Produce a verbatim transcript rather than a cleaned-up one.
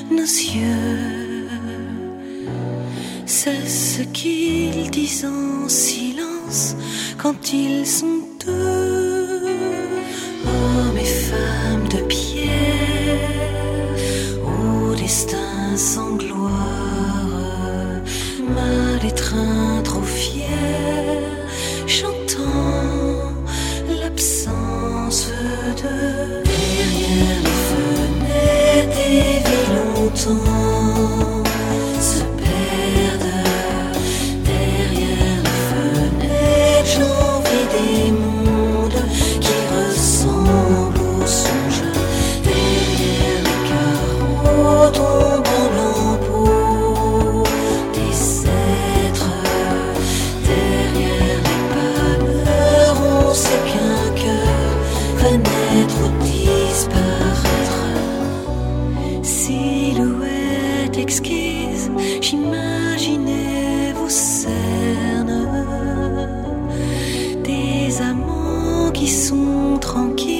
nos yeux. C'est ce qu'ils disent en silence quand ils sont deux. Hommes et femmes de pierre, au destin sans gloire, mal étreint trop fier, chantant l'absence de. Derrière les fenêtres des vies longtemps se perdent. Derrière les fenêtres j'envie des mondes qui ressemblent aux songes. Derrière les carreaux tombent lambeaux des êtres. Derrière les pâleurs on sait qu'un cœur va naître ou disparaître. Silhouette exquise, j'imaginais vos cernes, des amants qui sont tranquilles